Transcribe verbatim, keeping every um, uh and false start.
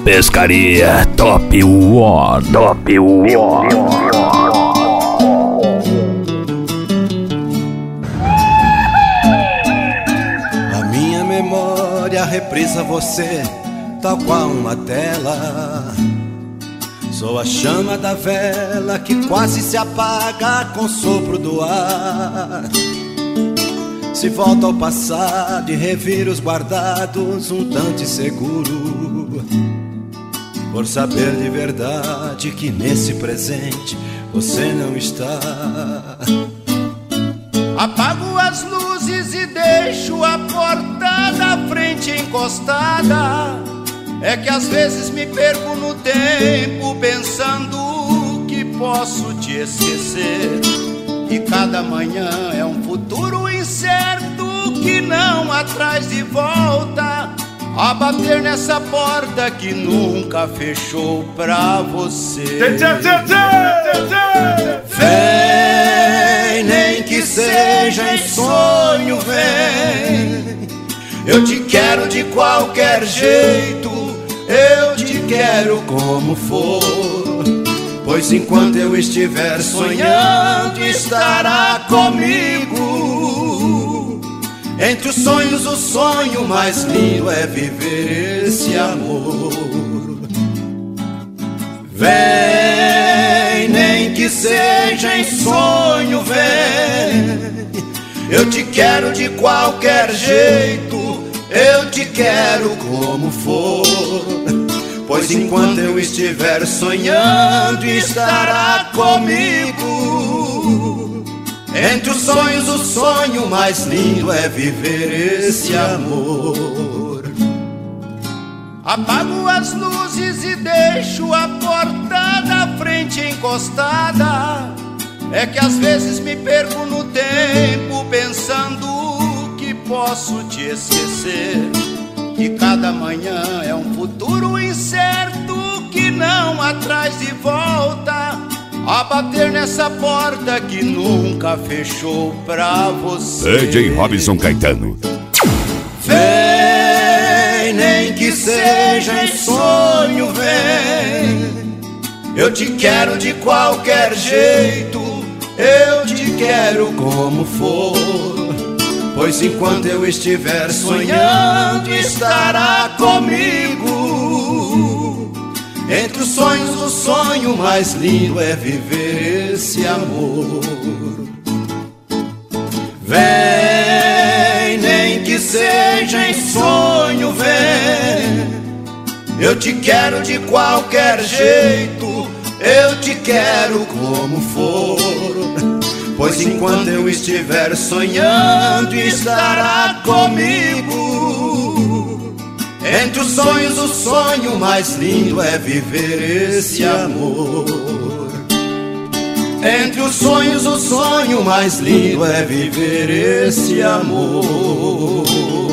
Pescaria Top One. Top One. A minha memória reprisa você, tal qual uma tela. Sou a chama da vela que quase se apaga com o sopro do ar. Se volta ao passado e revira os guardados um tanto inseguro, por saber de verdade que nesse presente você não está. Apago as luzes e deixo a porta da frente encostada. É que às vezes me perco no tempo pensando que posso te esquecer. E cada manhã é um futuro incerto que não atrás de volta, a bater nessa porta que nunca fechou pra você. Vem, nem que seja em sonho, vem. Eu te quero de qualquer jeito, eu te quero como for. Pois enquanto eu estiver sonhando, estará comigo. Entre os sonhos, o sonho mais lindo é viver esse amor. Vem, nem que seja em sonho, vem. Eu te quero de qualquer jeito, eu te quero como for. Pois enquanto eu estiver sonhando, estará comigo. Entre os sonhos, o sonho mais lindo é viver esse amor. Apago as luzes e deixo a porta da frente encostada. É que às vezes me perco no tempo pensando que posso te esquecer. E cada manhã é um futuro incerto que não atrás de volta, a bater nessa porta que nunca fechou pra você. D J Robson Caetano. Vem, nem que seja em sonho, vem. Eu te quero de qualquer jeito, eu te quero como for. Pois enquanto eu estiver sonhando, estará comigo. Entre os sonhos, o sonho mais lindo é viver esse amor. Vem, nem que seja em sonho, vem. Eu te quero de qualquer jeito, eu te quero como for. Pois enquanto eu estiver sonhando, estará comigo. Entre os sonhos, o sonho mais lindo é viver esse amor. Entre os sonhos, o sonho mais lindo é viver esse amor.